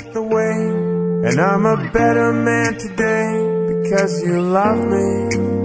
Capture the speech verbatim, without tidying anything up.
the way. And I'm a better man today because you love me.